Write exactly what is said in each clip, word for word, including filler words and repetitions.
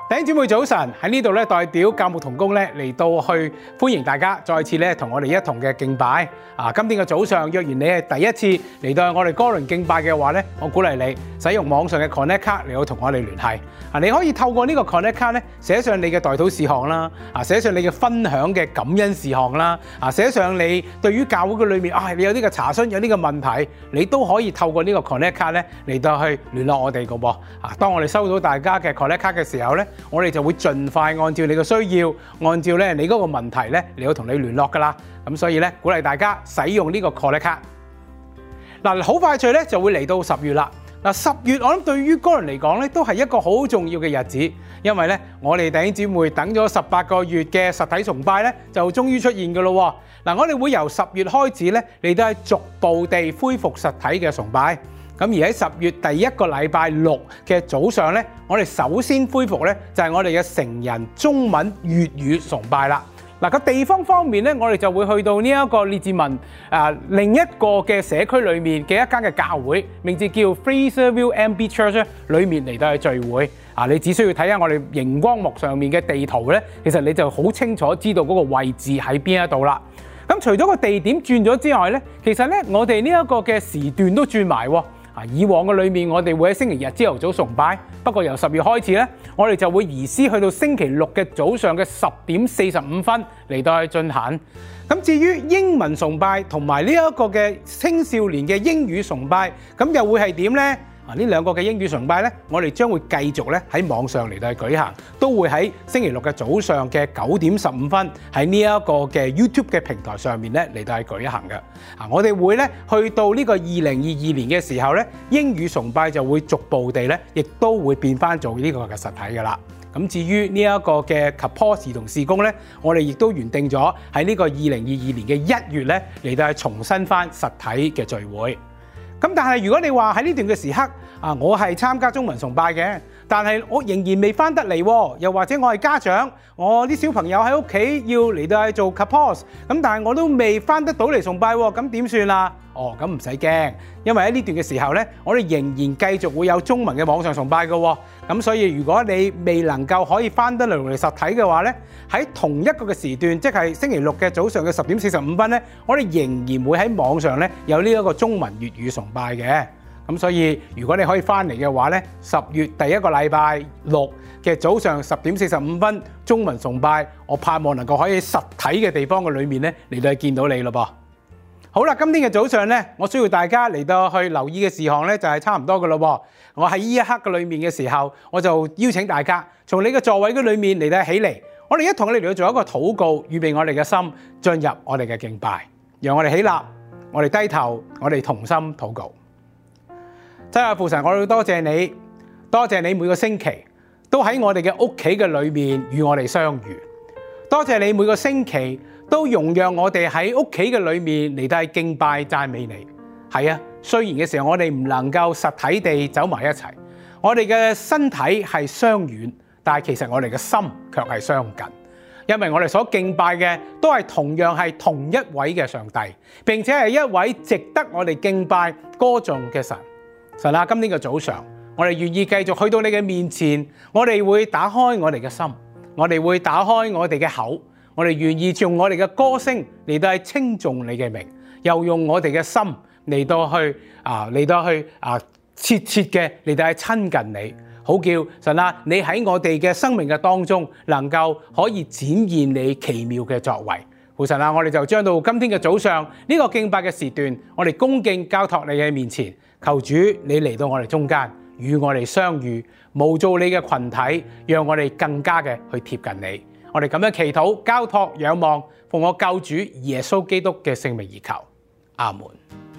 弟兄姊妹早晨，喺呢度咧代表教牧同工咧嚟到去歡迎大家再次咧同我哋一同嘅敬拜。啊，今天嘅早上，若然你係第一次嚟到我哋歌倫敬拜嘅話咧，我鼓勵你使用網上嘅 Connect 卡嚟到同我哋聯繫。啊，你可以透過呢個 Connect 卡咧寫上你嘅代禱事項啦，啊寫上你嘅分享嘅感恩事項啦，啊寫上你對於教會嘅裏面啊你有呢個查詢有呢個問題，你都可以透過呢個 Connect 卡咧嚟到去聯絡我哋嘅噃。啊，當我哋收到大家嘅 Connect 卡嘅時候咧，我哋就會盡快按照你嘅需要，按照咧你嗰個問題咧嚟到同你聯絡噶啦。咁所以咧鼓勵大家使用呢個 Connect 卡。嗱，好快脆咧就會嚟到十月啦。嗱，十月我諗對於歌倫嚟講咧都係一個好重要嘅日子，因為咧我哋弟兄姊妹等咗十八個月嘅實體崇拜咧就終於出現噶咯。嗱，我哋會由十月開始咧嚟到係逐步地恢復實體嘅崇拜。咁而喺十月第一個禮拜六嘅早上咧，我哋首先恢復咧就係我哋嘅成人中文粵語崇拜啦。嗱，個地方方面咧，我哋就會去到呢一個列治文啊另一個嘅社區裏面嘅一間嘅教會，名字叫 Fraserville M B Church 裏面嚟到去聚會。啊，你只需要睇下我哋熒光幕上面嘅地圖咧，其實你就好清楚知道嗰個位置喺邊一度啦。咁除咗個地點轉咗之外咧，其實咧我哋呢一個嘅時段都轉埋喎。啊，以往嘅裏面我哋會喺星期日朝頭早崇拜，不過由十月開始咧，我哋就會移師去到星期六嘅早上嘅十點四十五分嚟到去進行。咁至於英文崇拜同埋呢一個嘅青少年嘅英語崇拜，咁又會係點呢？啊，呢兩個嘅英語崇拜咧，我哋將會繼續咧喺網上嚟到去舉行，都會喺星期六嘅早上嘅九點十五分喺呢一個嘅 YouTube 嘅平台上面咧嚟到去舉行嘅。啊，我哋會咧去到呢個二零二二年嘅時候咧，英語崇拜就會逐步地咧，亦都會變翻做呢個嘅實體噶啦。咁至於呢一個嘅 Kapos 兒童事工咧，我哋亦都原定咗喺呢個二零二二年嘅一月咧嚟到去重新翻實體嘅聚會。咁但係如果你話喺呢段嘅時刻啊，我係參加中文崇拜嘅，但係我仍然未翻得嚟，又或者我係家長，我啲小朋友喺屋企要嚟到去做 Kapos， 咁但係我都未翻得到嚟崇拜，咁點算啊？哦，咁唔使驚，因為喺呢段嘅時候呢，我哋仍然繼續會有中文嘅網上崇拜嘅，咁所以如果你未能夠可以翻得嚟嚟實體嘅話呢，喺同一個嘅時段，即係星期六嘅早上嘅十點四十五分呢，我哋仍然會喺網上呢有呢一個中文粵語崇拜嘅。咁所以如果你可以翻嚟嘅話呢，十月第一個禮拜六嘅早上十點四十五分中文崇拜，我盼望能夠可以喺實體嘅地方嘅裏面呢嚟到去見到你咯噃。好啦，今天嘅早上呢，我需要大家嚟到去留意嘅事項呢，就係差唔多嘅咯噃。我喺呢一刻嘅裏面嘅時候，我就邀請大家從你嘅座位嘅裏面嚟到起嚟，我哋一同你嚟到做一個禱告，預備我哋嘅心進入我哋嘅敬拜。讓我哋起立，我哋低頭，我哋同心禱告。真係父神，我哋多謝你，多謝你每個星期都喺我哋嘅屋企嘅裏面與我哋相遇。多謝你每個星期都容讓我哋喺屋企嘅裏面嚟到敬拜讚美你。係啊，雖然嘅時候我哋唔能夠實體地走埋一齊，我哋嘅身體係相遠，但係其實我哋嘅心卻係相近，因為我哋所敬拜嘅都係同樣係同一位嘅上帝，並且係一位值得我哋敬拜歌頌嘅神。神啊，今天嘅早上，我哋願意繼續去到你嘅面前，我哋會打開我哋嘅心，我哋會打開我哋嘅口，我哋願意用我哋嘅歌聲嚟到去稱頌你嘅名，又用我哋嘅心嚟到去啊嚟到去啊切切嘅嚟到去親近你，好叫神啊，你喺我哋嘅生命嘅當中，能夠可以展現你奇妙嘅作為。父神啊，我哋就將到今天嘅早上呢個敬拜嘅時段，我哋恭敬交託你嘅面前。求主你嚟到我哋中間，與我哋相遇，模造你嘅群體，讓我哋更加嘅去貼近你。我哋咁樣祈禱、交託、仰望，奉我救主耶穌基督嘅聖名而求，阿門。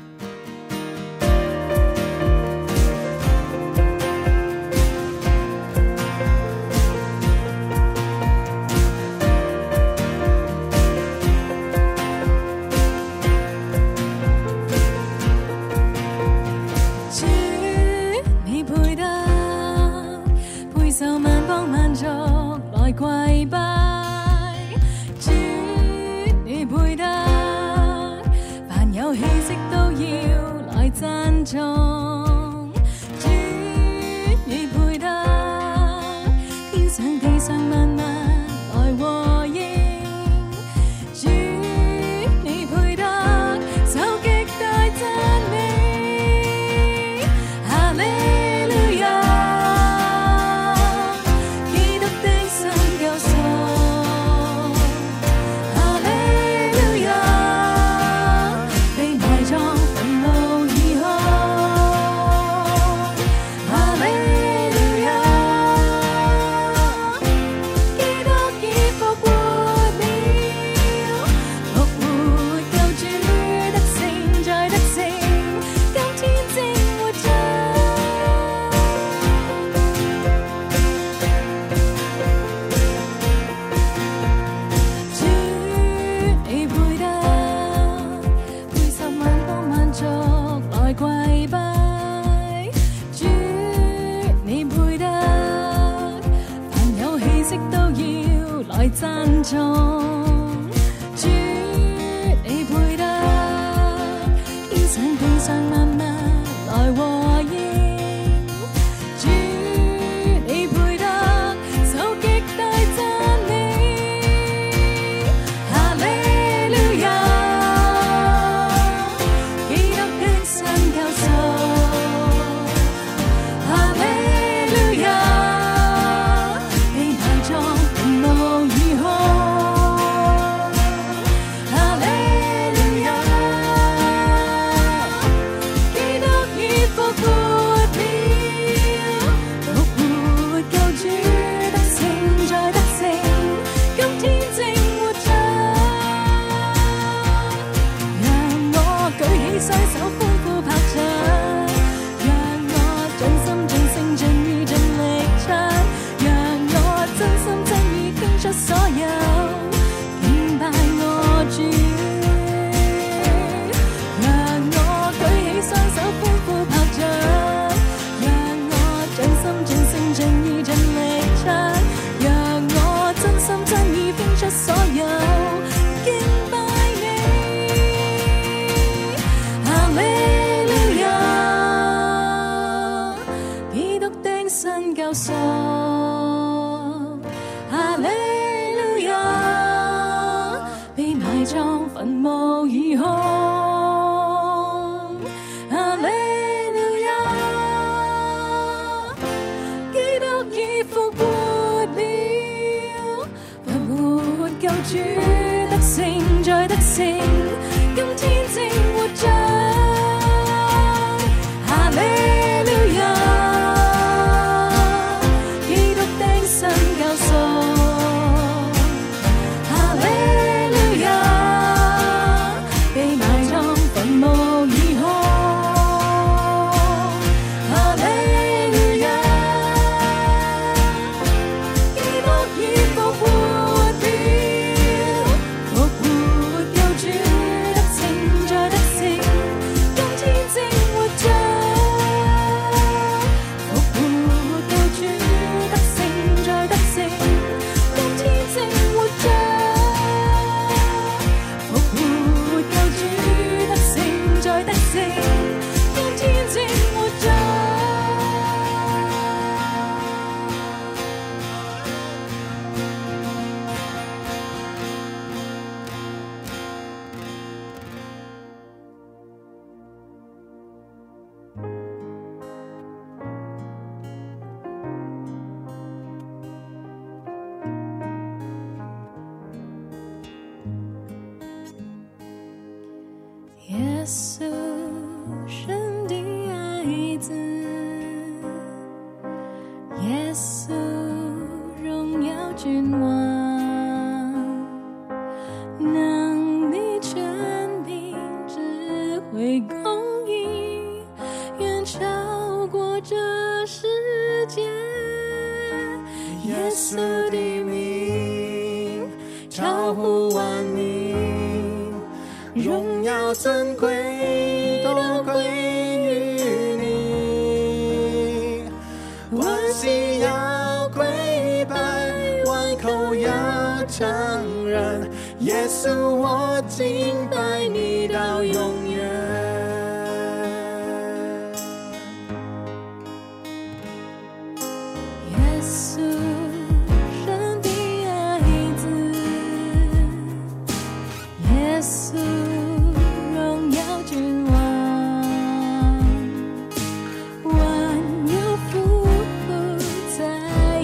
跪拜，主你配得，凡有氣息都要來讚頌。主你配得，天上地上萬物來和應。主，你配得受極大讚美。哈利路亞，基督的新救贖。哈利路亞，被埋葬墳墓以後。哈利路亞，基督已復活了，復活救主得勝再得勝，今天正活着。主，你配得配十萬多萬族來跪拜。主，你配得凡有氣息都要來讚頌。主，你配得天上地上萬物來和應。主，你配得受極大讚美。哈利路亞，基督的新救贖。哈利路亞，被埋葬墳墓以後。哈利路亞，基督已復活了，復活救主得勝再得勝，今天正活着。讓我舉起雙手歡呼拍掌，讓我盡心盡性盡意盡力唱，讓我真心真意傾出所有，敬拜我主。讓我舉起雙手歡呼拍掌，讓我盡心盡性盡意盡力唱，讓我真心真意傾出所有，敬拜你。哈利路亞，基督的新救贖。哈利路亞，被埋葬墳墓以後。哈利路亞，基督已復活了，復活救主得勝再得勝，今天正活着。哈利路亞，基督的新救贖。哈利路亞，被埋葬墳墓以後。哈利路亞，基督已復活了，復活救主得勝再得勝，今天正活着。復活救主得勝再得勝，今天正活着。復活救主得勝再得勝，今天正活着。耶穌，神的愛子，耶穌，榮耀君王，能力、權柄、智慧、公義，遠超過這世界。耶穌的名超乎萬名，榮耀尊貴都歸於你，萬心要跪拜，萬口要承認，耶穌我敬拜你到永遠。耶穌，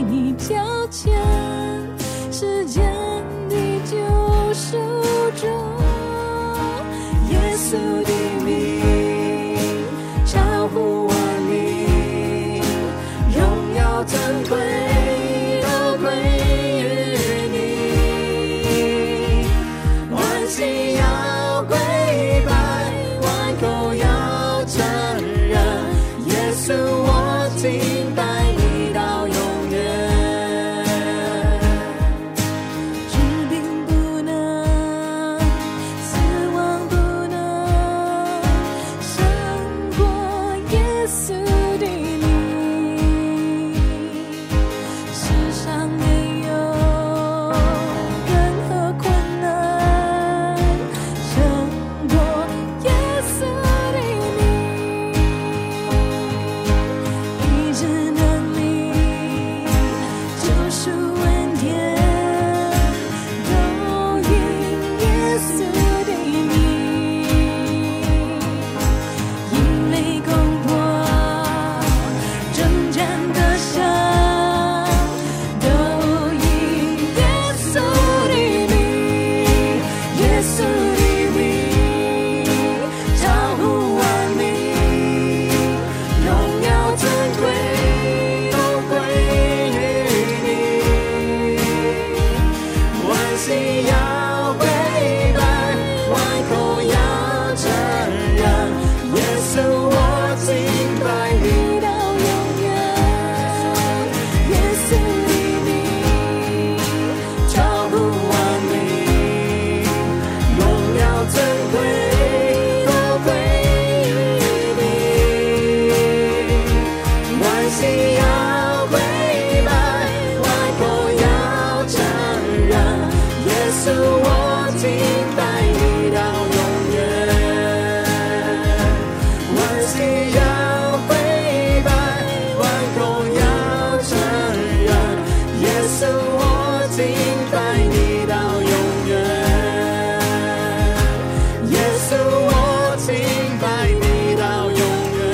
你交钱，世间的救赎主，耶稣的名超乎万名，荣耀尊贵都归于你，万心要跪拜，万口要承认，耶稣我敬拜你到永远，治病不能，死亡不能胜过耶稣的名，世上没有任何困难胜过耶稣的名，医治能力救赎恩典都因耶稣的名，因为攻破征战的胜都因耶稣的名，耶稣的名超乎万名，荣耀尊贵都归于你，万心要跪拜，万口要承认，耶稣我敬拜你到永远，耶稣的名超乎万名，荣耀尊贵都归于你，万心要跪拜，万口要承认，耶稣我敬拜你到永远，万心要跪拜，万口要承认，耶稣我敬拜你到永远，耶稣我敬拜你到永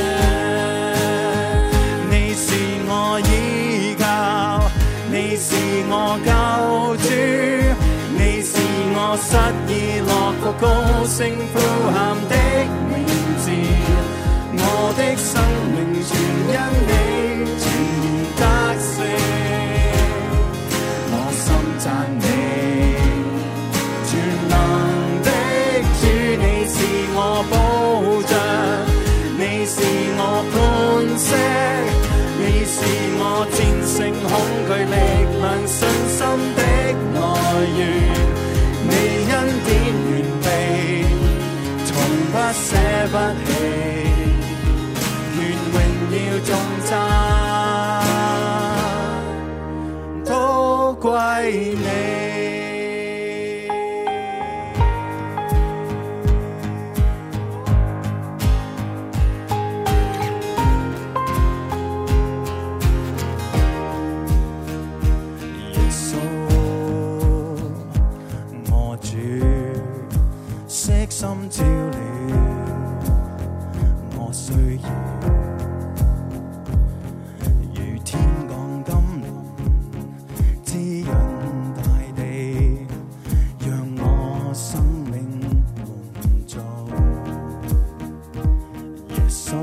远，你是我依靠，你是我救主，你是我失意落魄高聲呼喊的名字，我的生命全因你全然得勝，我心讚你，全能的主，你是我保障，你是我磐石，你是我戰勝恐懼力量信心的來源，你恩典完備，從不捨不棄，願榮耀頌讚都歸你。耶穌我主，悉心照料我需要，如天降甘霖，滋潤大地，讓我生命滿足。耶穌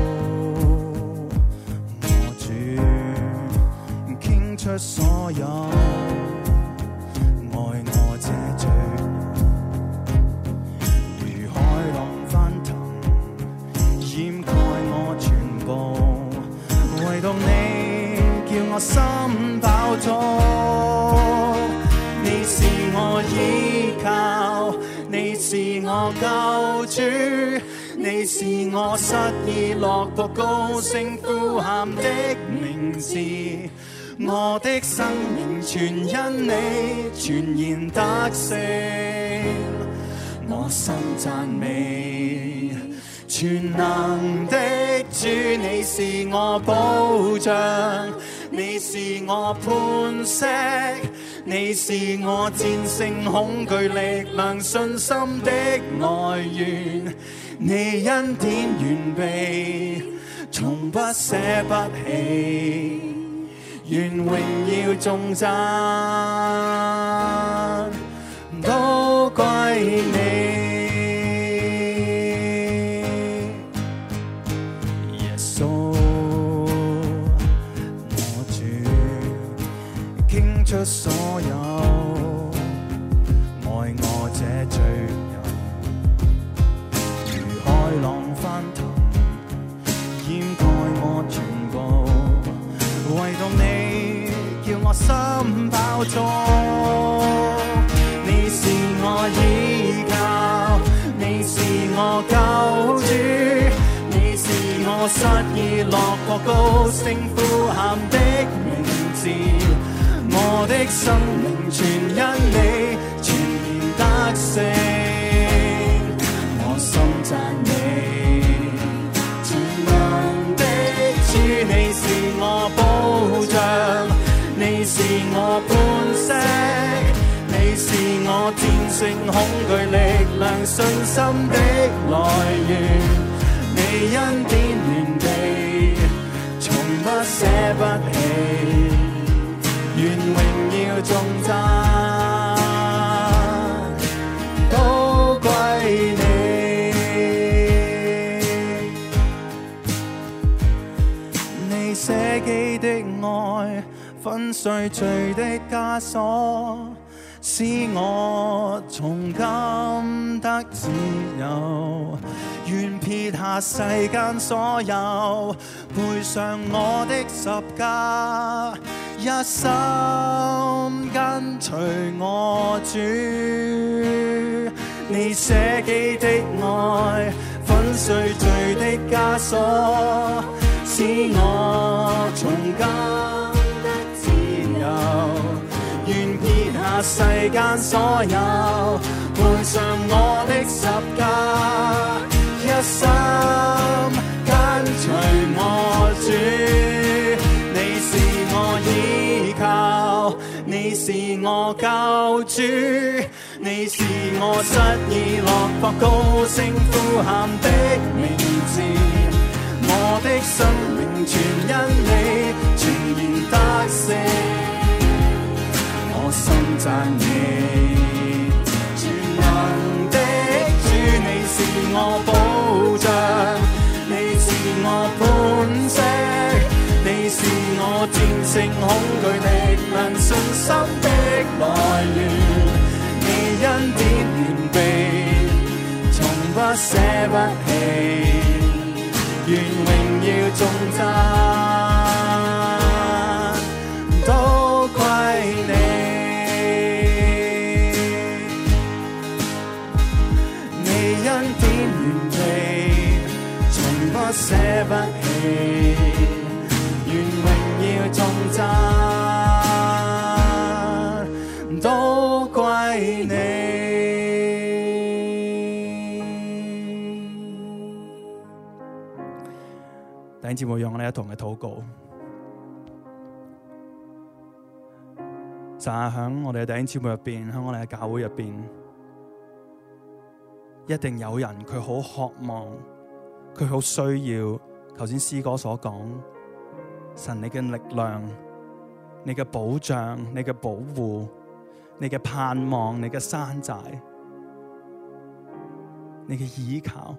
我主，傾出所有愛我這罪，如海浪翻騰，掩蓋我全部，唯獨你叫我心飽足。你是我依靠，你是我救主，你是我失意落魄高聲呼喊的名字，我的生命全因你全然得勝，我心讚美，全能的主，你是我保障，你是我磐石，你是我戰勝恐懼力量信心的來源，你恩典完備，從不捨不棄， 願榮耀頌讚都歸你。耶穌，我主，傾出所有愛我這罪人，如海浪翻騰，掩蓋我全部，唯獨你叫我心飽足。你是我依靠，你是我救主，你是我失意落過高聲呼喊的名字。我的生命全因你全然得勝，我心讚你。全能的主，你是我保障，你是我磐石，你是我戰勝恐懼力量信心的來源。你恩典原地，從不捨不棄，願榮耀頌讚都歸你。你捨己的愛，粉碎罪的枷鎖，使我從今得自由。願撇下世間所有，背上我的十架，一心跟隨我主。你捨己的愛，粉碎罪的枷鎖，使我從今得自由。願撇下世間所有，背上我的十架，一心跟隨我主。你是我依靠，你是我救主，你是我失意落魄高聲呼喊的名字。我的生命全因你全然得勝，我心讚你。全能的主，你是我保障，你是我磐石，你是我戰勝恐懼力量信心的來源。你恩典完備，從不捨不棄，願榮耀頌讚都歸你。你恩典完備，從不捨不棄，願榮耀頌讚都歸你。弟兄姊妹，讓我哋一同嘅禱告。神啊，喺我哋嘅弟兄姊妹入邊，喺我哋嘅教會入邊，一定有人佢好渴望，佢好需要。頭先詩歌所講，神你嘅力量、你嘅保障、你嘅保護、你嘅盼望、你嘅山寨、你嘅依靠。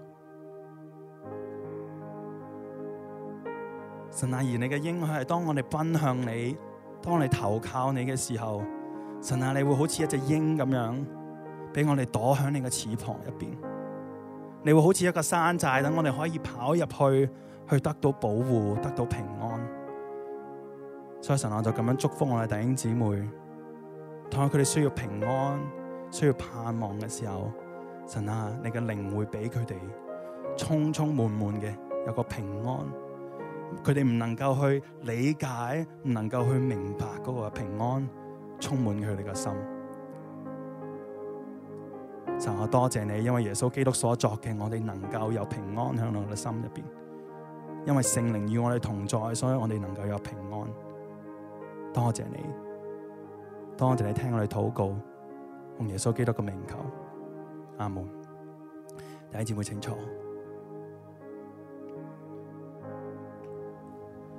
神啊，而你嘅應許係當我哋奔向你，當我哋投靠你嘅時候，神啊，你會好似一隻鷹咁樣，俾我哋躲喺你嘅翅膀入邊。你會好似一個山寨，等我哋可以跑入去，去得到保護，得到平安。所以神啊，就咁樣祝福我哋弟兄姊妹，當佢哋需要平安、需要盼望嘅時候，神啊，你嘅靈會俾佢哋充充滿滿嘅有個平安。佢哋唔能夠去理解，唔能夠去明白嗰個平安充滿佢哋嘅心。神啊，多謝你，因為耶穌基督所作嘅，我哋能夠有平安喺我哋嘅心入邊。因為聖靈與我哋同在，所以我哋能夠有平安。多謝你，多謝你聽我哋禱告，用耶穌基督嘅名求，阿門。弟兄姊妹請坐。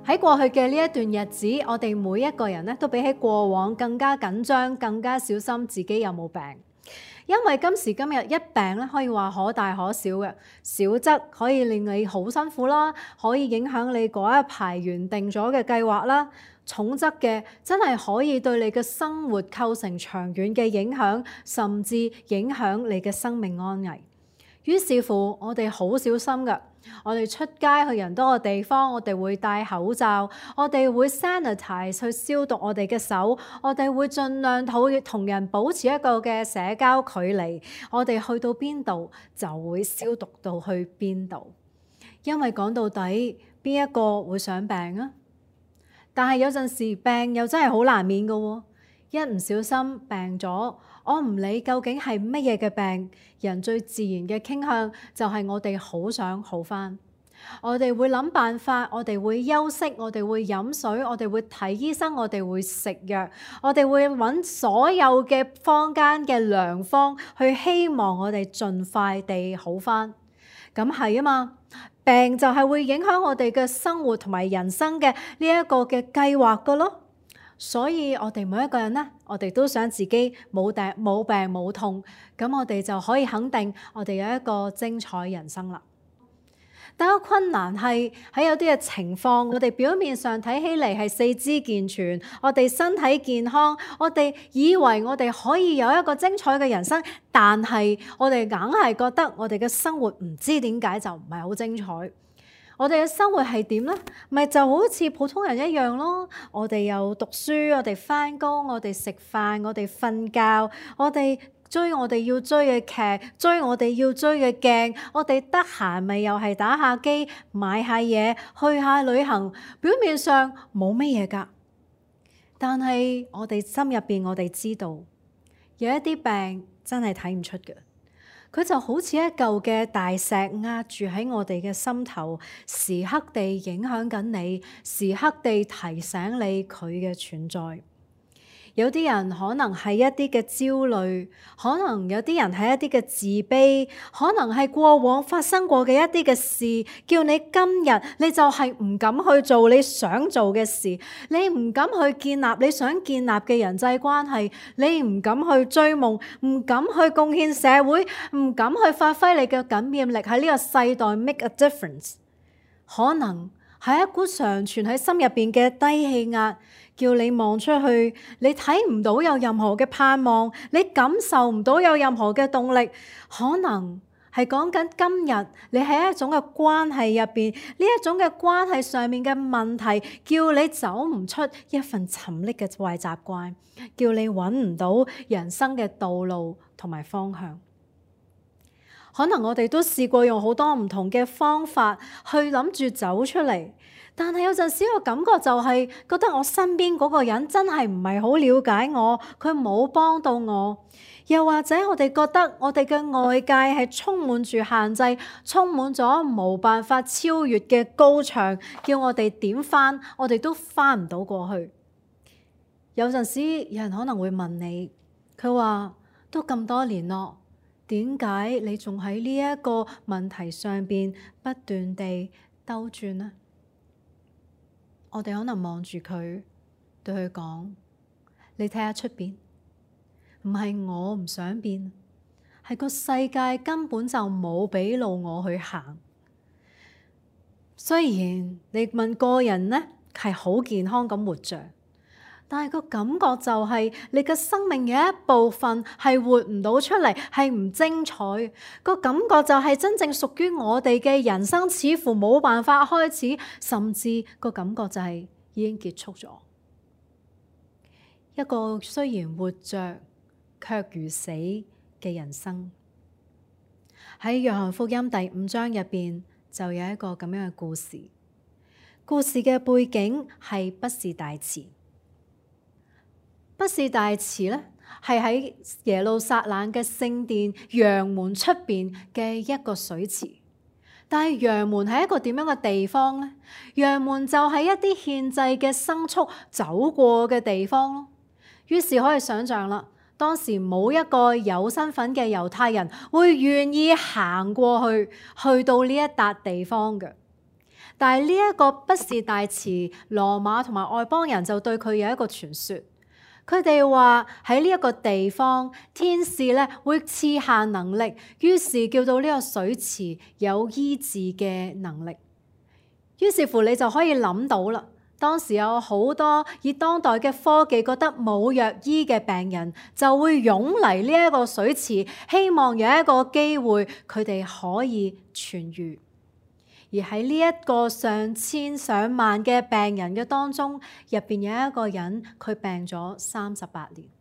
喺過去嘅呢一段日子，我哋每一個人咧都比起過往更加緊張，更加小心自己有冇病。因為今時今日一病咧，可以話可大可小嘅，小則可以令你好辛苦啦，可以影響你嗰一排原定咗嘅計劃啦。重則嘅真係可以對你嘅生活構成長遠嘅影響，甚至影響你嘅生命安危。於是乎，我哋好小心㗎。我哋出街去人多嘅地方，我哋會戴口罩，我哋會 sanitize 去消毒我哋嘅手，我哋會盡量同同人保持一個嘅社交距離。我哋去到邊度就會消毒到去邊度。因為講到底，邊一個會想病啊？但係有陣時病又真係好難免㗎喎。一唔小心病咗，我唔理究竟係乜嘢嘅病，人最自然嘅傾向就係我哋好想好返。我哋會諗辦法，我哋會休息，我哋會飲水，我哋會睇醫生，我哋會食藥，我哋會揾所有嘅坊間嘅良方去希望我哋盡快地好返。咁係啊嘛，病就係會影響我哋嘅生活同埋人生嘅呢一個嘅計劃㗎咯。所以我哋每一個人呢，我哋都想自己冇病冇病冇痛，咁我哋就可以肯定我哋有一個精彩人生啦。但係困難係喺有啲嘅情況，我哋表面上睇起嚟係四肢健全，我哋身體健康，我哋以為我哋可以有一個精彩嘅人生，但係我哋硬係覺得我哋嘅生活唔知點解就唔係好精彩。我哋嘅生活係點呢？咪就好似普通人一樣咯。我哋又讀書，我哋返工，我哋食飯，我哋瞓覺，我哋追我哋要追嘅劇，追我哋要追嘅鏡，我哋得閒咪又係打下機，買下嘢，去下旅行。表面上冇乜嘢㗎，但係我哋心入邊我哋知道，有一啲病真係睇唔出嘅。佢就好似一嚿嘅大石壓住喺我哋嘅心頭，時刻地影響緊你，時刻地提醒你佢嘅存在。有啲人可能係一啲嘅焦慮，可能有啲人係一啲嘅自卑，可能係過往發生過嘅一啲嘅事，叫你今日你就係唔敢去做你想做嘅事，你唔敢去建立你想建立嘅人際關係，你唔敢去追夢，唔敢去貢獻社會，唔敢去發揮你嘅感染力喺呢個世代 make a difference。可能係一股常存喺心入邊嘅低氣壓，叫你望出去，你睇唔到有任何嘅盼望，你感受唔到有任何嘅動力。可能係講緊今日你喺一種嘅關係入邊，呢一種嘅關係上面嘅問題，叫你走唔出一份沉溺嘅壞習慣，叫你揾唔到人生嘅道路同埋方向。可能我哋都試過用好多唔同嘅方法去諗住走出嚟，但係有陣時個感覺就係覺得我身邊嗰個人真係唔係好了解我，佢冇幫到我。又或者我哋覺得我哋嘅外界係充滿住限制，充滿咗冇辦法超越嘅高牆，叫我哋點返，我哋都返唔到過去。有陣時有人可能會問你，佢話都咁多年咯，點解你仲喺呢一個問題上邊不斷地兜轉呢？我哋可能望住佢，對佢講：你睇下出邊，唔係我唔想變，係個世界根本就冇俾路我去行。雖然你問個人呢係好健康咁活着，但係個感覺就係你嘅生命有一部分係活唔到出嚟，係唔精彩。個感覺就係真正屬於我哋嘅人生似乎冇辦法開始，甚至個感覺就係已經結束咗。一個雖然活着卻如死嘅人生。喺約翰福音第五章入邊就有一個咁樣嘅故事。故事嘅背景係畢士大池。畢士大池咧，係喺耶路撒冷嘅聖殿羊門出邊嘅一個水池。但係羊門係一個點樣嘅地方呢？羊門就係一啲獻祭嘅牲畜走過嘅地方咯。於是可以想象啦，當時冇一個有身份嘅猶太人會願意行過去，去到呢一笪地方嘅。 但係呢一個畢士大池羅馬同埋外邦人就對佢有一個傳說，佢哋話喺呢一個地方，天使咧會賜下能力，於是叫到呢個水池有醫治嘅能力。於是乎你就可以諗到啦，當時有好多以當代嘅科技覺得冇藥醫嘅病人，就會湧嚟呢一個水池，希望有一個機會佢哋可以痊癒。而喺呢一個上千上萬嘅病人嘅當中，入邊有一個人佢病咗三十八年。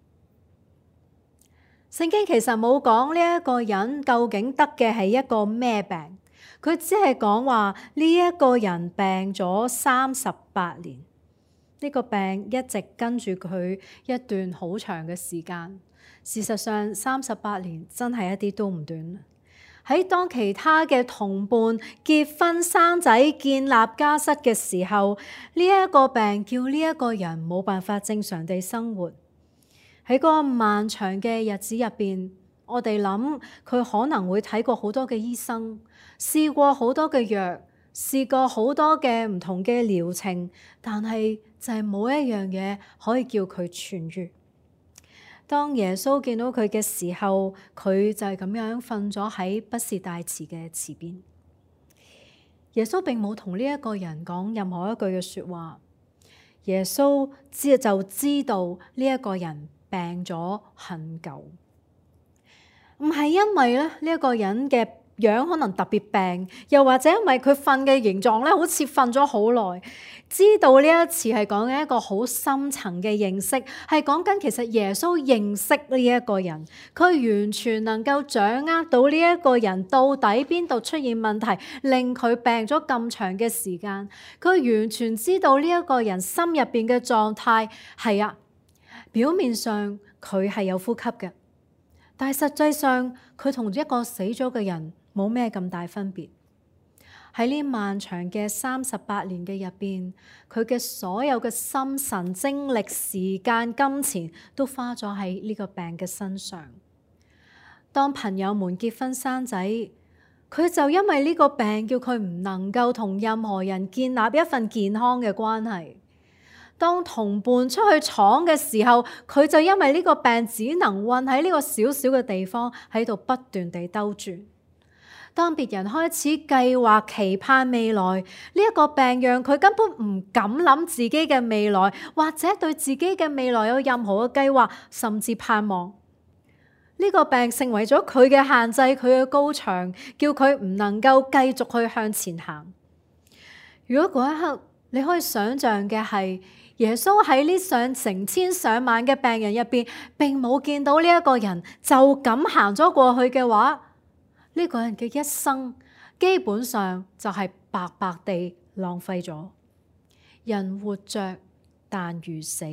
聖經其實冇講呢一個人究竟得嘅係一個咩病，佢只係講話呢一個人病咗三十八年，呢個病一直跟住佢一段好長嘅時間。事實上，三十八年真係一啲都唔短。喺當其他嘅同伴結婚生仔建立家室嘅時候，呢一個病叫呢一個人冇辦法正常地生活。喺嗰個漫長嘅日子入邊，我哋諗佢可能會睇過好多嘅醫生，試過好多嘅藥，試過好多嘅唔同嘅療程，但係就係冇一樣嘢可以叫佢痊癒。當耶穌見到佢嘅時候，佢就係咁樣瞓咗喺畢士大池嘅池邊。耶穌並冇同呢一個人講任何一句嘅說話。耶穌知就知道呢一個人病咗很久，唔係因為咧呢一個人嘅樣可能特別病，又或者因為佢瞓嘅形狀咧好似瞓咗好耐。知道呢一次係講緊一個好深層嘅認識，係講緊其實耶穌認識呢一個人，佢完全能夠掌握到呢一個人到底邊度出現問題，令佢病咗咁長嘅時間。佢完全知道呢一個人心入邊嘅狀態。係啊，表面上佢係有呼吸嘅，但係實際上佢同一個死咗嘅人冇咩咁大分別。喺呢漫長嘅三十八年嘅入邊，佢嘅所有嘅心神精力、時間、金錢都花咗喺呢個病嘅身上。當朋友們結婚生仔，佢就因為呢個病叫佢唔能夠同任何人建立一份健康嘅關係。當同伴出去闖嘅時候，佢就因為呢個病只能困喺呢個小小嘅地方，喺度不斷地兜轉。當別人開始計劃期盼未來，呢一個病讓佢根本唔敢諗自己嘅未來，或者對自己嘅未來有任何嘅計劃，甚至盼望。呢個病成為咗佢嘅限制，佢嘅高牆，叫佢唔能夠繼續去向前行。如果嗰一刻你可以想象嘅係，耶穌喺呢上成千上萬嘅病人入邊，並冇見到呢一個人，就咁行咗過去嘅話，呢個人嘅一生基本上就係白白地浪費咗。人活着，但如死。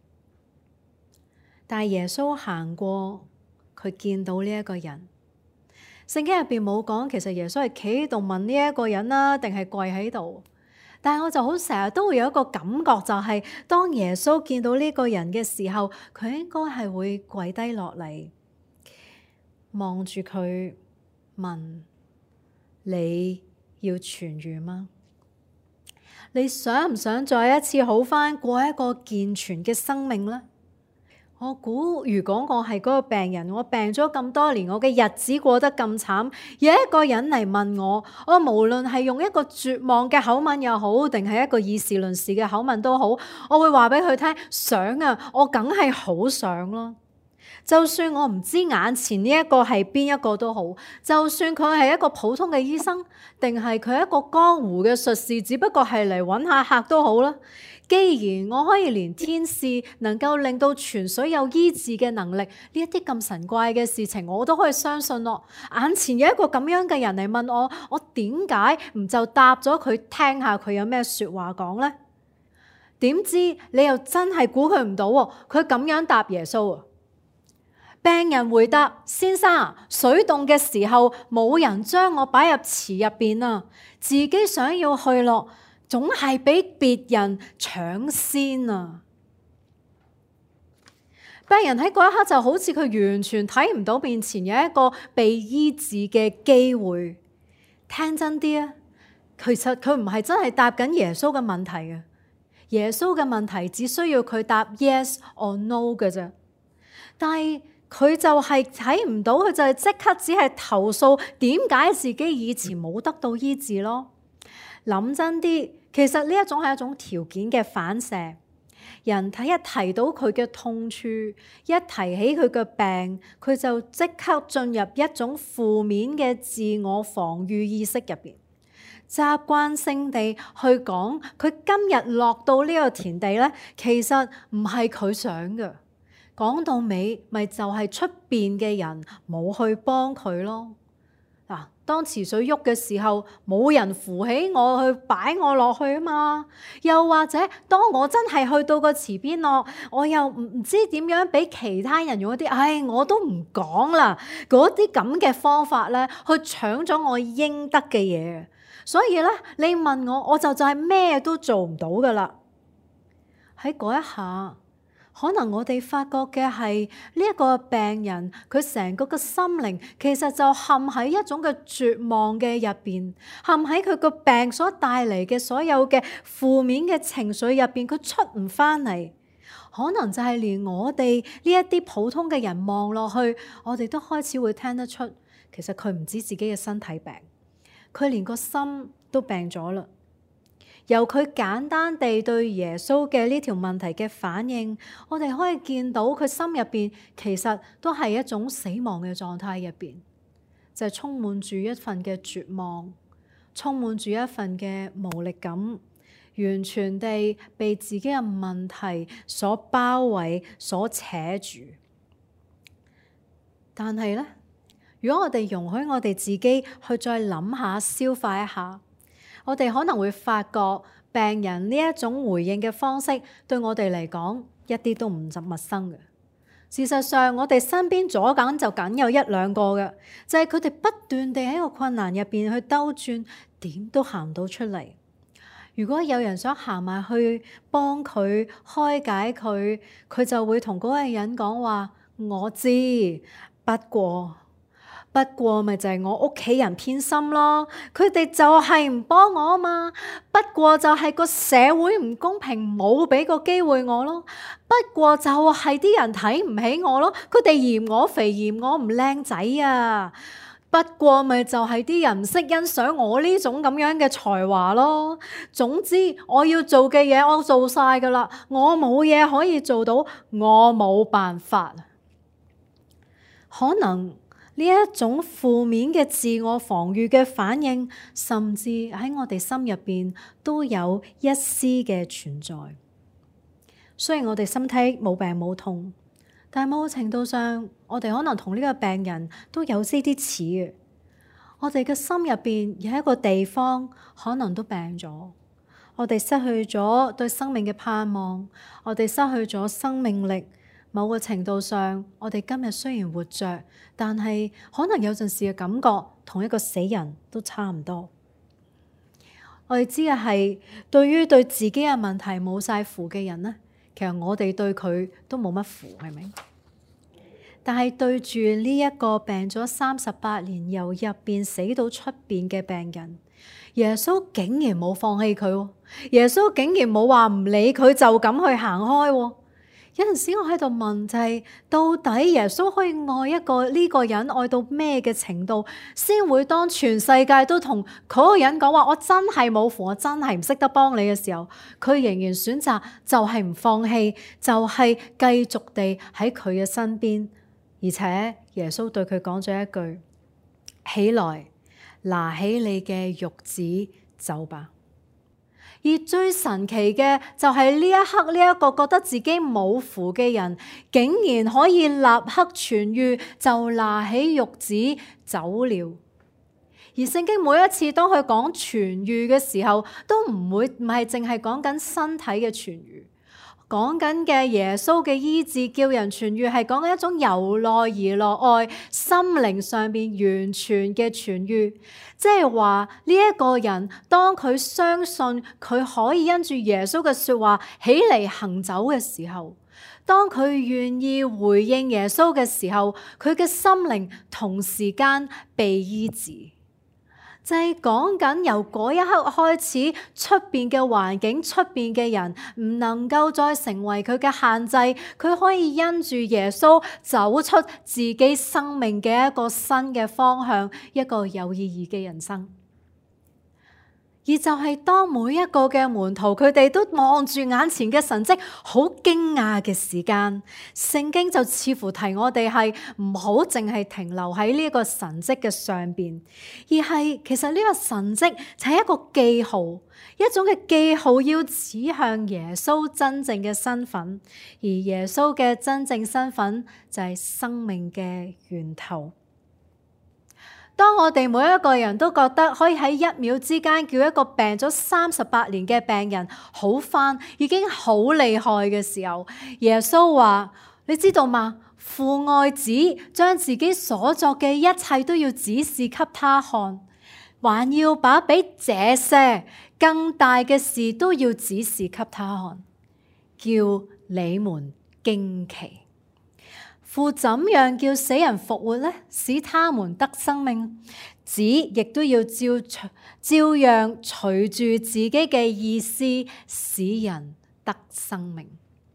但係耶穌行過，佢見到呢一個人。聖經入邊冇講，其實耶穌係企喺度問呢一個人啦，定係跪喺度。但係我就好成日都會有一個感覺，就係當耶穌見到呢個人嘅時候，佢應該係會跪低落嚟，望住佢。問你要痊癒嗎？你想唔想再一次好返，過一個健全嘅生命呢？我估如果我係嗰個病人，我病咗咁多年，我嘅日子過得咁慘，有一個人嚟問我，我無論係用一個絕望嘅口吻又好，定係一個以事論事嘅口吻都好，我會話俾佢聽，想啊，我梗係好想咯。就算我唔知眼前呢一個係邊一個都好，就算佢係一個普通嘅醫生，定係佢係一個江湖嘅術士，只不過係嚟揾下客都好啦。既然我可以連天使能夠令到泉水有醫治嘅能力，呢一啲咁神怪嘅事情，我都可以相信咯。眼前有一個咁樣嘅人嚟問我，我點解唔就答咗佢，聽下佢有咩說話講呢？點知你又真係估佢唔到，佢咁樣答耶穌啊！病人回答：先生，水凍嘅時候冇人將我擺入池入邊啊，自己想要去落，總係俾別人搶先啊！病人喺嗰一刻就好似佢完全睇唔到面前有一個被醫治嘅機會。聽真啲啊， 其實佢唔係真係答緊耶穌嘅問題嘅，耶穌嘅問題只需要佢答 yes or no 嘅啫。但係佢就係睇唔到，佢就係即刻只係投訴點解自己以前冇得到醫治咯。諗真啲，其實呢一種係一種條件嘅反射。人睇一提到佢嘅痛處，一提起佢嘅病，佢就即刻進入一種負面嘅自我防禦意識入邊，習慣性地去講佢今日落到呢個田地咧，其實唔係佢想嘅。講到尾，咪就係出邊嘅人冇去幫佢咯。嗱，當池水喐嘅時候，冇人扶起我去擺我落去啊嘛。又或者當我真係去到個池邊落，我又唔唔知點樣俾其他人用一啲，唉，我都唔講啦。嗰啲咁嘅方法咧，去搶咗我應得嘅嘢。所以咧，你問我，我就就係咩都做唔到噶啦。喺嗰一下，可能我哋發覺嘅係呢一個病人，佢成個嘅心靈其實就陷喺一種嘅絕望嘅入邊，陷喺佢個病所帶嚟嘅所有嘅負面嘅情緒入邊，佢出唔翻嚟。可能就係連我哋呢一啲普通嘅人望落去，我哋都開始會聽得出，其實佢唔知自己嘅身體病，佢連個心都病咗啦。由佢簡單地對耶穌嘅呢條問題嘅反應，我哋可以見到佢心入邊其實都係一種死亡嘅狀態入邊，就係充滿住一份嘅絕望，充滿住一份嘅無力感，完全地被自己嘅問題所包圍、所扯住。但係咧，如果我哋容許我哋自己去再諗下、消化一下，我哋可能會發覺病人呢一種回應嘅方式對我哋嚟講一啲都唔陌生嘅。事實上，我哋身邊左緊就緊有一兩個嘅，就係佢哋不斷地喺個困難入邊去兜轉，點都行唔到出嚟。如果有人想行埋去幫佢開解佢，佢就會同嗰個人講話：我知，不過。不過咪就係我屋企人偏心咯，佢哋就係唔幫我啊嘛。不過就係個社會唔公平，冇俾個機會我咯。不過就係啲人睇唔起我咯，佢哋嫌我肥，嫌我唔靚仔啊。不過咪就係啲人唔識欣賞我呢種咁樣嘅才華咯。總之我要做嘅嘢我做晒噶啦，我冇嘢可以做到，我冇辦法。可能呢一種負面嘅自我防禦嘅反應，甚至喺我哋心入邊都有一絲嘅存在。雖然我哋身體冇病冇痛，但係某個程度上，我哋可能同呢個病人都有啲啲似嘅。我哋嘅心入邊有一個地方可能都病咗，我哋失去咗對生命嘅盼望，我哋失去咗生命力。某個程度上，我哋今日雖然活着，但係可能有陣時嘅感覺同一個死人都差唔多。我哋知嘅係，對於對自己嘅問題冇晒符嘅人呢，其實我哋對佢都冇乜符，係咪？但係對住呢一個病咗三十八年，由入邊死到出邊嘅病人，耶穌竟然冇放棄佢，耶穌竟然冇話唔理佢就咁去行開。有陣時我喺度問就係，到底耶穌可以愛一個呢個人愛到咩嘅程度，先會當全世界都同嗰個人講話，我真係冇符，我真係唔識得幫你嘅時候，佢仍然選擇就係唔放棄，就係繼續地喺佢嘅身邊。而且耶穌對佢講咗一句：起來，拿起你嘅褥子走吧。而最神奇嘅就係呢一刻，呢一個覺得自己冇符嘅人，竟然可以立刻痊癒，就拿起褥子走了。而聖經每一次當佢講痊癒嘅時候，都唔會唔係淨係講緊身體嘅痊癒。講緊嘅耶穌嘅醫治叫人痊癒，係講緊一種由內而落愛，心靈上邊完全嘅痊癒。即係話呢一個人，當佢相信佢可以因住耶穌嘅說話起嚟行走嘅時候，當佢願意回應耶穌嘅時候，佢嘅心靈同時間被醫治。 就係講緊由嗰一刻開始，出邊嘅環境、出邊嘅人唔能夠再成為佢嘅限制，佢可以因住耶穌走出自己生命嘅一個新嘅方向，一個有意義嘅人生。而就係當每一個嘅門徒佢哋都望住眼前嘅神蹟，好驚訝嘅時間，聖經就似乎提我哋係唔好淨係停留喺呢個神蹟嘅上邊，而係其實呢個神蹟就係一個記號，一種嘅記號要指向耶穌真正嘅身份，而耶穌嘅真正身份就係生命嘅源頭。當我哋每一個人都覺得可以喺一秒之間叫一個病咗三十八年嘅病人好返，已經好厲害嘅時候，耶穌話：你知道嗎？父愛子，將自己所作嘅一切都要指示給他看，還要把比這些更大嘅事都要指示給他看，叫你們驚奇。父怎樣叫死人復活呢？使他們得生命，子亦都要照照樣隨住自己嘅意思，使人得生命。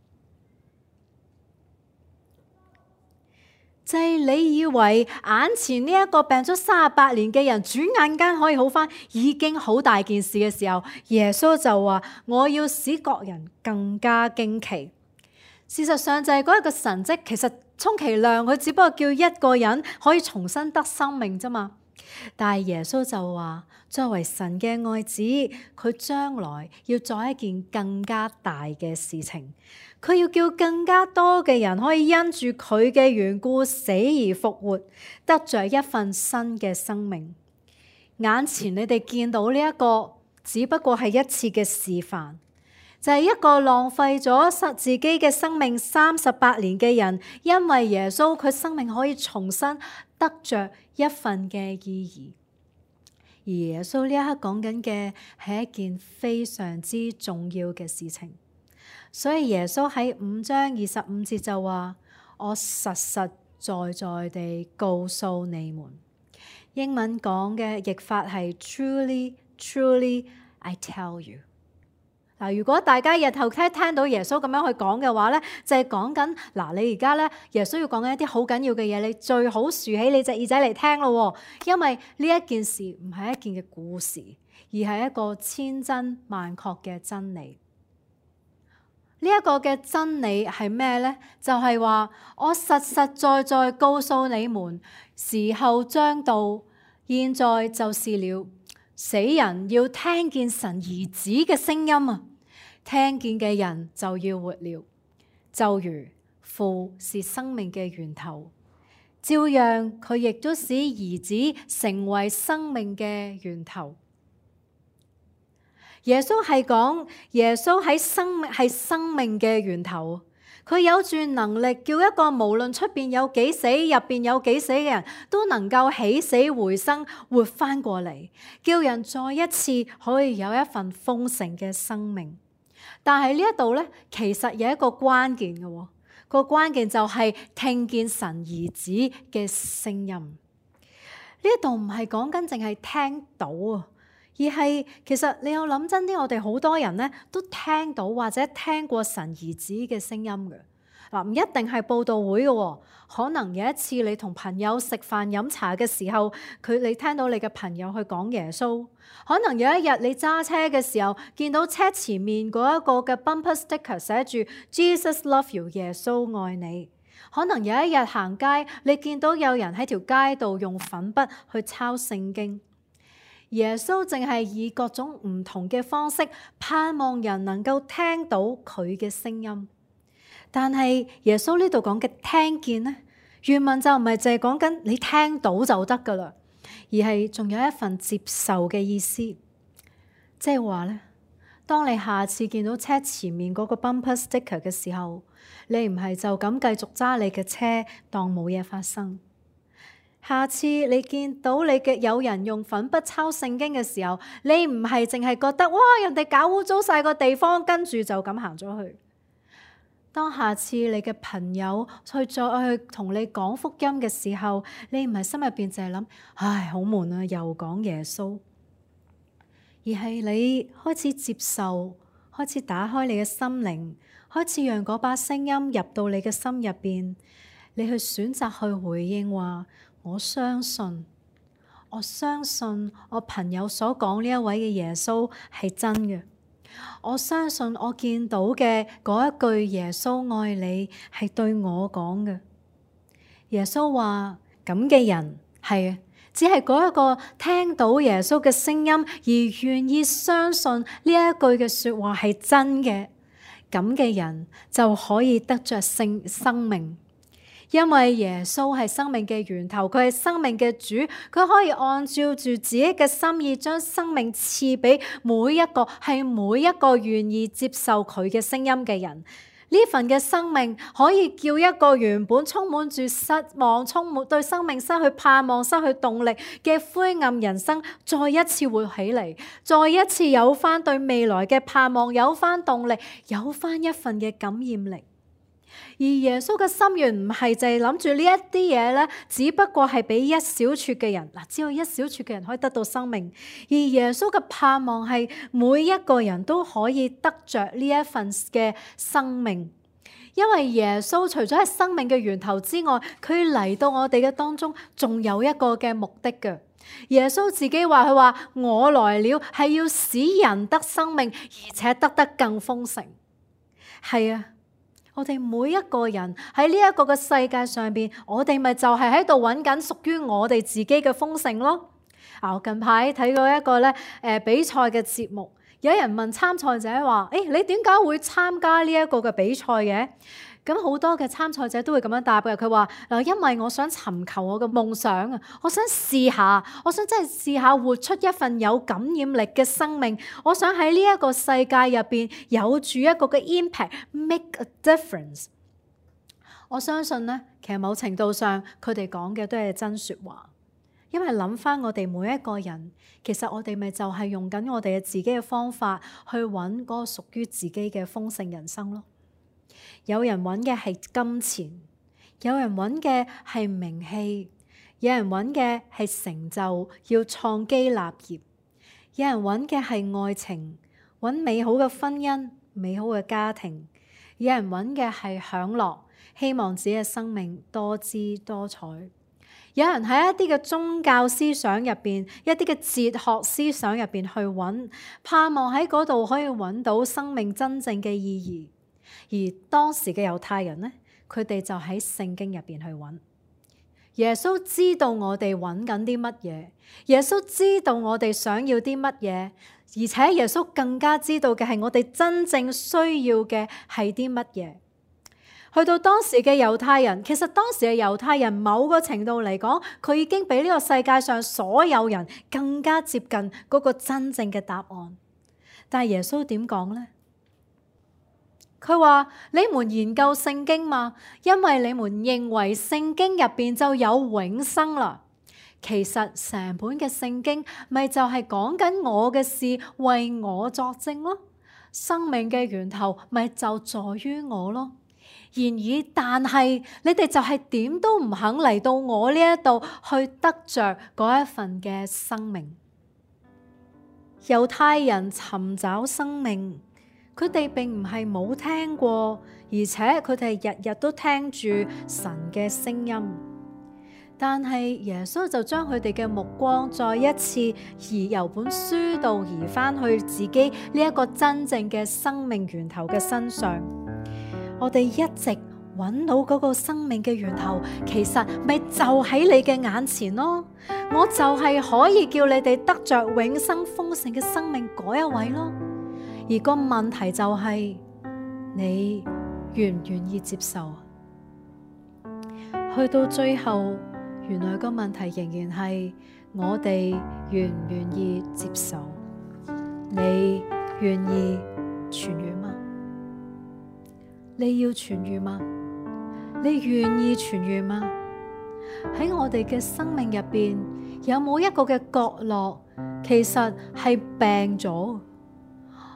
就係你以為眼前呢一個病咗三十八年嘅人，轉眼間可以好返，已經好大件事嘅時候，耶穌就話：我要使各人更加驚奇。事實上就係嗰一個神蹟，其實充其量佢只不過叫一個人可以重新得生命啫嘛。但係耶穌就話，作為神嘅愛子，佢將來要做一件更加大嘅事情，佢要叫更加多嘅人可以因住佢嘅緣故死而復活，得着一份新嘅生命。眼前你哋見到呢一個只不過係一次嘅示範，就係一個浪費咗自己嘅生命三十八年嘅人，因為耶穌佢生命可以重新得着一份嘅意義。而耶穌呢一刻講緊嘅係一件非常之重要嘅事情，所以耶穌喺五章二十五節就話：我實實在在地告訴你們。英文講嘅譯法係 Truly, truly, I tell you。嗱，如果大家日後聽聽到耶穌咁樣去講嘅話咧，就係講緊嗱，你而家咧耶穌要講緊一啲好緊要嘅嘢，你最好豎起你隻耳仔嚟聽咯，因為呢一件事唔係一件嘅故事，而係一個千真萬確嘅真理。呢一個嘅真理係咩咧？就係話我實實在在告訴你們，時候將到，現在就是了。死人要聽見神兒子嘅聲音啊！聽見嘅人就要活了，就如父是生命嘅源頭，照樣佢亦都使兒子成為生命嘅源頭。耶穌係講耶穌喺生命係生命嘅源頭，佢有住能力叫一個無論出邊有幾死，入邊有幾死嘅人都能夠起死回生，活翻過嚟，叫人再一次可以有一份豐盛嘅生命。但係呢一度咧，其實有一個關鍵嘅喎，個關鍵就係聽見神兒子嘅聲音。呢一度唔係講緊淨係聽到啊，而係其實你有諗真啲，我哋好多人咧都聽到或者聽過神兒子嘅聲音嘅。嗱，唔一定係佈道會嘅，可能有一次你同朋友食飯飲茶嘅時候，佢你聽到你嘅朋友去講耶穌；可能有一日你揸車嘅時候，見到車前面嗰一個嘅 bumper sticker 寫住 Jesus love you， 耶穌愛你；可能有一日行街，你見到有人喺條街度用粉筆去抄聖經。耶穌淨係以各種唔同嘅方式，盼望人能夠聽到佢嘅聲音。但係耶穌呢度講嘅聽見呢，原文就唔係淨係講緊你聽到就得噶啦，而係仲有一份接受嘅意思。即係話咧，當你下次見到車前面嗰個 bumper sticker 嘅時候，你唔係就咁繼續揸你嘅車當冇嘢發生。下次你見到你嘅有人用粉筆抄聖經嘅時候，你唔係淨係覺得哇，人哋搞污糟晒個地方，跟住就咁行咗去。 當下次你嘅朋友去再去同你講福音嘅時候，你唔係心入邊淨係諗，唉，好悶啊，又講耶穌，而係你開始接受，開始打開你嘅心靈，開始讓嗰把聲音入到你嘅心入邊，你去選擇去回應話，我相信，我相信我朋友所講呢一位嘅耶穌係真嘅。我相信我見到嘅嗰一句耶穌愛你係對我講嘅。耶穌話咁嘅人係啊，只係嗰一個聽到耶穌嘅聲音而願意相信呢一句嘅說話係真嘅，咁嘅人就可以得着聖生命。因為耶穌係生命嘅源頭，佢係生命嘅主，佢可以按照住自己嘅心意，將生命賜俾每一個係每一個願意接受佢嘅聲音嘅人。呢份嘅生命可以叫一個原本充滿住失望、充滿對生命失去盼望、失去動力嘅灰暗人生，再一次活起嚟，再一次有翻對未來嘅盼望，有翻動力，有翻一份嘅感染力。而耶穌嘅心願唔係就係諗住呢一啲嘢咧，只不過係俾一小撮嘅人嗱，只有一小撮嘅人可以得到生命。而耶穌嘅盼望係每一個人都可以得着呢一份嘅生命，因為耶穌除咗係生命嘅源頭之外，佢嚟到我哋嘅當中，仲有一個嘅目的嘅。耶穌自己話佢話我來了係要使人得生命，而且得得更豐盛。係啊。我哋每一個人喺呢一個嘅世界上邊，我哋咪就係喺度揾緊屬於我哋自己嘅豐盛咯。啊，我近排睇過一個咧誒比賽嘅節目，有人問參賽者話：誒，你點解會參加呢一個嘅比賽嘅？咁好多嘅參賽者都會咁樣答嘅。佢話嗱，因為我想尋求我嘅夢想啊，我想試下，我想真係試下活出一份有感染力嘅生命。我想喺呢一個世界入邊有住一個嘅 impact，make a difference。我相信呢，其實某程度上佢哋講嘅都係真説話，因為諗翻我哋每一個人，其實我哋咪就係用緊我哋嘅自己嘅方法去揾嗰個屬於自己嘅豐盛人生咯。有人揾嘅係金錢，有人揾嘅係名氣，有人揾嘅係成就，要創基立業，有人揾嘅係愛情，揾美好嘅婚姻、美好嘅家庭，有人揾嘅係享樂，希望自己嘅生命多姿多彩。有人喺一啲嘅宗教思想入邊，一啲嘅哲學思想入邊去揾，盼望喺嗰度可以揾到生命真正嘅意義。而當時嘅猶太人呢，佢哋就喺聖經入邊去揾。耶穌知道我哋揾緊啲乜嘢，耶穌知道我哋想要啲乜嘢，而且耶穌更加知道嘅係我哋真正需要嘅係啲乜嘢。去到當時嘅猶太人，其實當時嘅猶太人某個程度嚟講，佢已經比呢個世界上所有人更加接近嗰個真正嘅答案。但係耶穌點講呢？佢話：你們研究聖經嘛，因為你們認為聖經入邊就有永生啦。其實成本嘅聖經咪就係講緊我嘅事，為我作證咯。生命嘅源頭咪就在於我咯。然而，但係你哋就係點都唔肯嚟到我呢一度去得着嗰一份嘅生命。猶太人尋找生命。佢哋並唔係冇聽過，而且佢哋日日都聽住神嘅聲音。但係耶穌就將佢哋嘅目光再一次移由本書度移翻去自己呢一個真正嘅生命源頭嘅身上。我哋一直揾到嗰個生命嘅源頭，其實咪就喺你嘅眼前咯。我就係可以叫你哋得着永生豐盛嘅生命嗰一位咯。而個問題就係、是、你願唔願意接受？去到最後，原來個問題仍然係我哋願唔願意接受？你願意痊癒嗎？你要痊癒嗎？你願意痊癒嗎？喺我哋嘅生命入邊，有冇一個嘅角落，其實係病咗？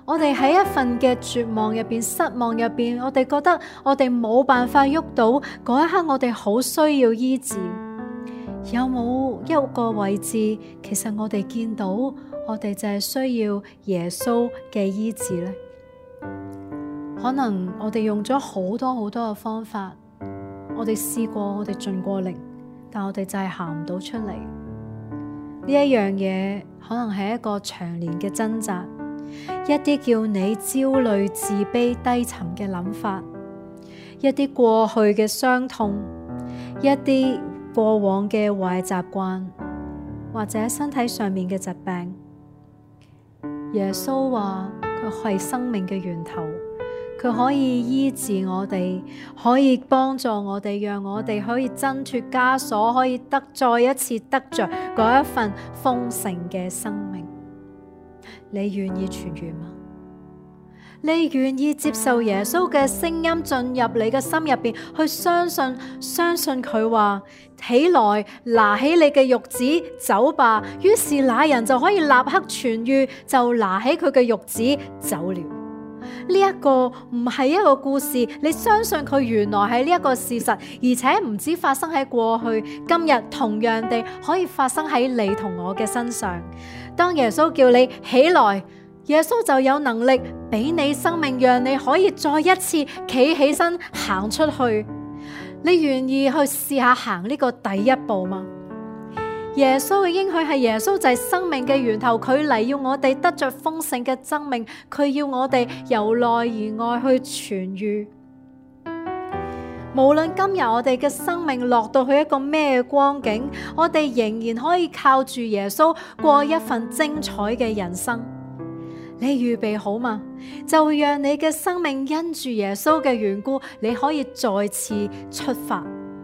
我哋喺一份嘅絕望入邊、失望入邊，我哋覺得我哋冇辦法喐到嗰一刻，我哋好需要醫治。有冇一個位置，其實我哋見到我哋就係需要耶穌嘅醫治呢？可能我哋用咗好多好多嘅方法，我哋試過，我哋盡過力，但我哋就係行唔到出嚟。呢一樣嘢可能係一個長年嘅掙扎，一啲叫你焦慮、自卑、低沉嘅諗法，一啲過去嘅傷痛，一啲過往嘅壞習慣，或者身體上面嘅疾病。耶穌話佢係生命嘅源頭，佢可以醫治我哋，可以幫助我哋，讓我哋可以掙脫枷鎖，可以得再一次得着嗰一份豐盛嘅生命。你願意痊癒嗎？你願意接受耶穌嘅聲音進入你嘅心入邊，去相信相信佢話起來，拿起你嘅褥子走吧。於是那人就可以立刻痊癒，就拿起佢嘅褥子走了。呢一個唔係一個故事，你相信佢原來係呢一個事實，而且唔止發生喺過去，今日同樣地可以發生喺你同我嘅身上。當耶穌叫你起來，耶穌就有能力俾你生命，讓你可以再一次企起身行出去。你願意去試下行呢個第一步嗎？耶穌嘅應許係耶穌就係生命嘅源頭，佢嚟要我哋得着豐盛嘅生命，佢要我哋由內而外去痊癒。無論今日我哋嘅生命落到去一個咩光景，我哋仍然可以靠住耶穌過一份精彩嘅人生。你預備好嗎？就讓你嘅生命因住耶穌嘅緣故，你可以再次出發。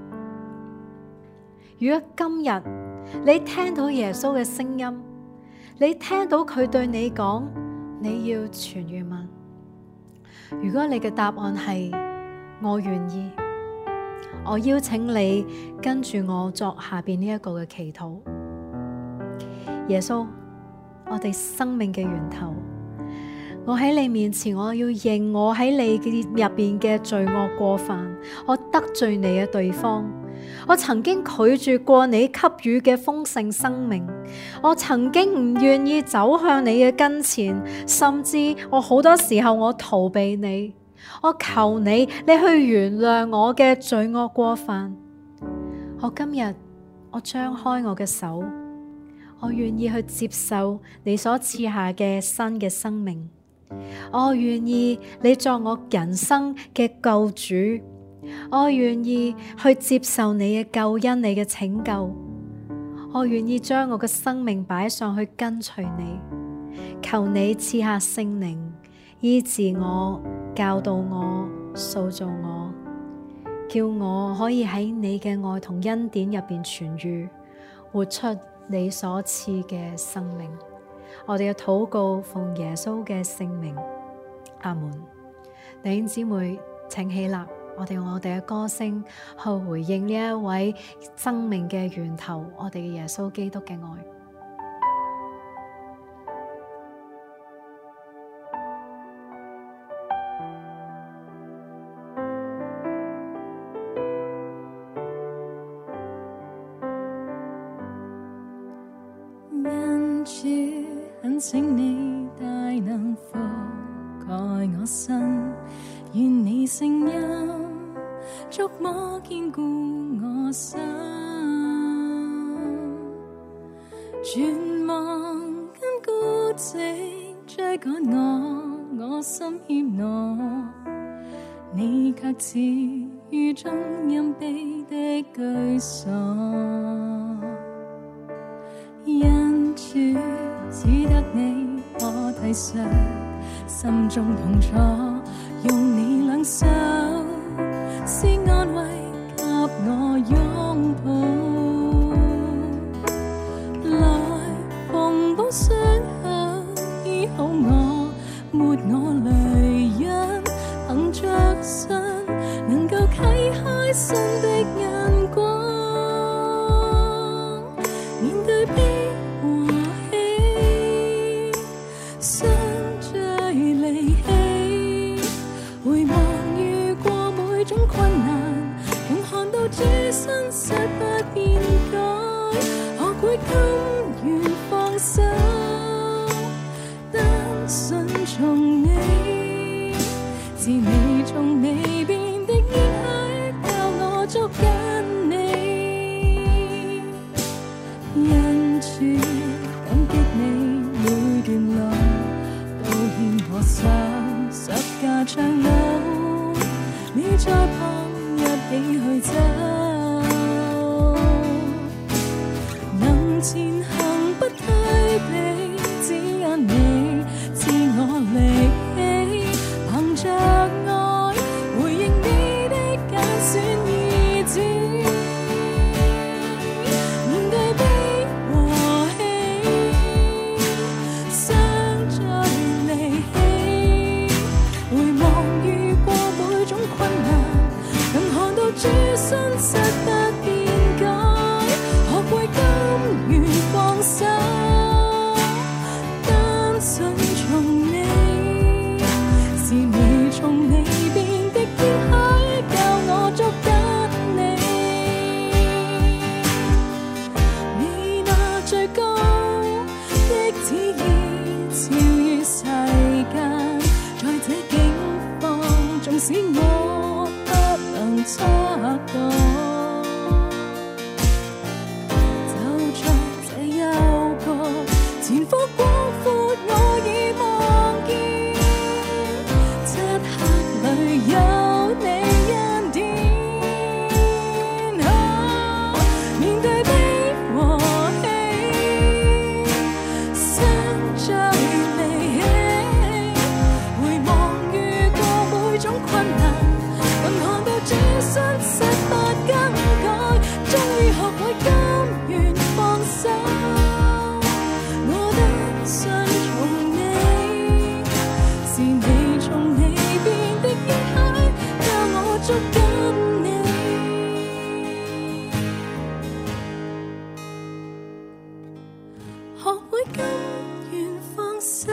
如果今日你聽到耶穌嘅聲音，你聽到佢對你講你要痊癒嗎？如果你嘅答案係我願意，我邀請你跟住我作下邊呢一個嘅祈禱。耶穌，我哋生命嘅源頭，我喺你面前，我要認我喺你入邊嘅罪惡過犯，我得罪你嘅地方，我曾經拒絕過你給予嘅豐盛生命，我曾經唔願意走向你嘅跟前，甚至我好多時候我逃避你，我求你，你去原諒我嘅罪惡過犯。我今日我張開我嘅手，我願意去接受你所賜下嘅新嘅生命。我願意你作我人生嘅救主，我願意去接受你嘅救恩，你嘅拯救。我願意將我嘅生命擺上去跟隨你，求你賜下聖靈醫治我，教導我，塑造我，叫我可以喺你嘅愛同恩典入邊痊癒，活出你所賜嘅生命。我哋嘅禱告奉耶穌嘅聖名，阿門。弟兄姊妹，請起立，我哋用我哋嘅歌聲去回應呢一位生命嘅源頭，我哋嘅耶穌基督嘅愛。 因主懇請你大能覆蓋我身，願你聲音觸摸堅固我心，絕望跟孤寂追趕我，我心怯懦，你卻似雨中蔭庇的居所。因主只得你可體恤心中痛楚，用你兩手是安慰給我擁抱，來縫補傷口醫好我，抹我淚印，憑着信能夠啟開新的眼光。面對悲和喜，相聚身實不變改，學會甘願放手，單純從你，是你從未變的應許，教我捉緊你，因主感激你每段路都獻我上十架長路，你在旁一起去走，能前行不退避，只因你賜我力氣，憑着愛回應你的揀選意志，面對悲和喜，相聚離棄，回望遇過每種困難，能看到主身實不變改，學會甘願放手，單純從你，是你從未變的應許，教我捉緊你，你那最高的旨意超於世間，在這境況縱使我不能測度，就像這幽谷，前方廣闊我已望見，漆黑裏有你恩典，啊，面對悲和喜，相聚離棄，回望遇過每種困難，能看到主身實不更改，終於學會甘願放手，我單純從你，是你從未變的應許，教我捉緊你，學會甘願放手，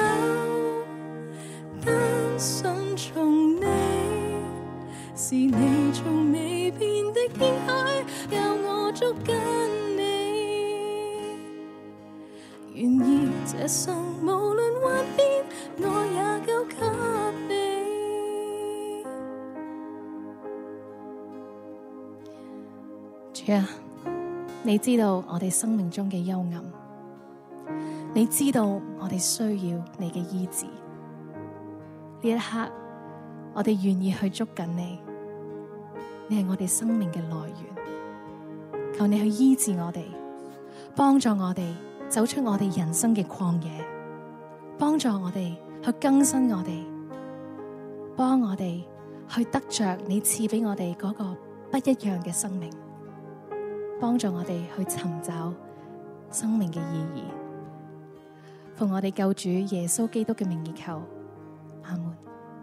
單純從你，是你從未變的應許，教我捉緊你，願意這生無論幻變，我也交給你。主啊，你知道我哋生命中嘅幽暗，你知道我哋需要你嘅醫治，呢一刻我哋願意去捉緊你，你係我哋生命嘅來源，求你去醫治我哋，幫助我哋走出我哋人生嘅曠野，幫助我哋去更新我哋，幫我哋去得着你賜俾我哋嗰個不一樣嘅生命，幫助我哋去尋找生命嘅意義。奉我哋救主耶穌基督嘅名義求，阿門。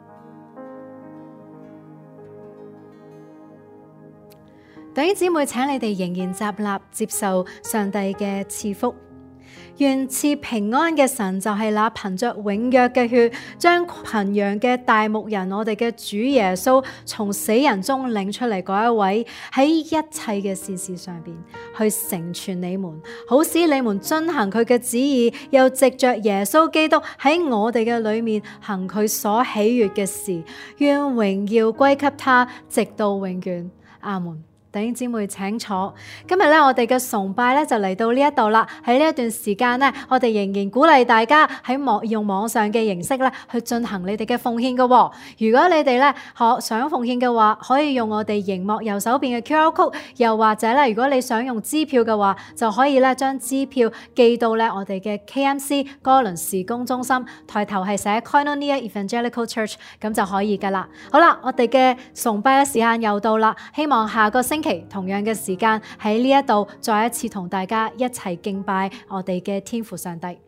弟兄姊妹，請你哋仍然站立，接受上帝嘅賜福。願賜平安嘅神就係那憑着永約嘅血，將群羊嘅大牧人我哋嘅主耶穌從死人中領出嚟嗰一位，喺一切嘅事事上邊去成全你們，好使你們遵行佢嘅旨意，又藉着耶穌基督喺我哋嘅裏面行佢所喜悅嘅事，願榮耀歸給他，直到永遠。阿門。弟兄姊妹請坐。今日咧，我哋嘅崇拜咧就嚟到呢一度啦。喺呢一段時間咧，我哋仍然鼓勵大家喺網用網上嘅形式咧去進行你哋嘅奉獻嘅。如果你哋咧可想奉獻嘅話，可以用我哋熒幕右手邊嘅 Q R code， 又或者咧，如果你想用支票嘅話，就可以咧將支票寄到咧我哋嘅 K M C 哥倫事工中心，抬頭係寫 Koinonia Evangelical Church， 咁就可以噶啦。好啦，我哋嘅崇拜嘅時間又到啦，希望下個星期同樣嘅時間喺呢一度再一次同大家一齊敬拜我哋嘅天父上帝。